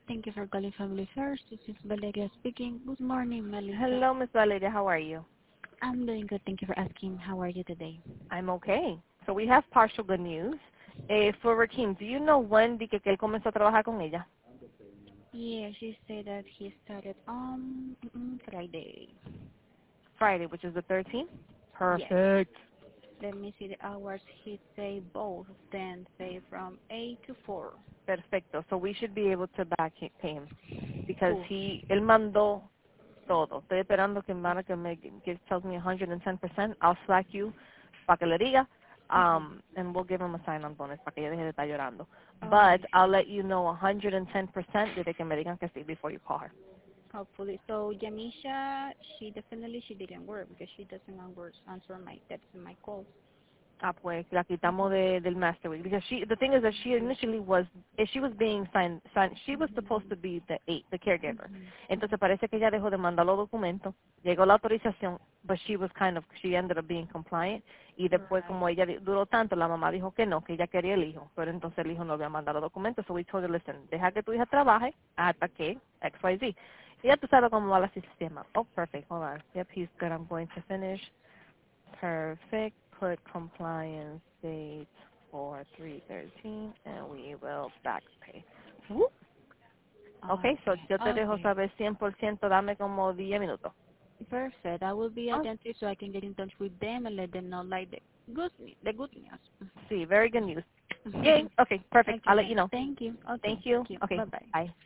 Thank you for calling Family First. This is Valeria speaking. Good morning, Melissa. Hello, Miss Valeria. How are you? I'm doing good. Thank you for asking. How are you today? I'm okay. So we have partial good news. For Rakeem, do you know when que él comenzó a trabajar con ella? Yeah, she said that he started on Friday. Friday, which is the 13th? Yes. Perfect. Let me see the hours. He say both of them say from 8 to 4. Perfecto. So we should be able to pay him because Cool. él mandó todo. Estoy esperando que tells me 110%. I'll slack you para que le diga. And we'll give him a sign-on bonus para que ella deje de estar llorando. But Okay. I'll let you know 110% desde que me digan que sí before you call her. Hopefully. So Yamisha, she didn't work because she doesn't answer my texts and my calls. Ah, pues la quitamos del Master Week because the thing is that she initially she was being signed, she was supposed to be the caregiver. Entonces parece que ella dejó de mandar los documentos, llegó la autorización, but she ended up being compliant y después Right. como ella duró tanto, la mamá dijo que no, que ella quería el hijo, pero entonces el hijo no había mandado los documentos, so we told her, listen, deja que tu hija trabaje hasta que XYZ. Y ya tú sabes cómo va el sistema. Oh, perfect, hold on. Yep, he's good, I'm going to finish. Perfect. Put compliance date for 313 and we will back pay. Whoop. Okay, so yo te dejo Okay. saber 100%, dame como 10 minutos. Perfect. I will be Oh, attentive so I can get in touch with them and let them know like the good news. sí, very good news. Yay. Okay, perfect. Okay I'll let then. you know. Thank you. Okay. Thank you. Thank you. Okay, Bye bye. bye.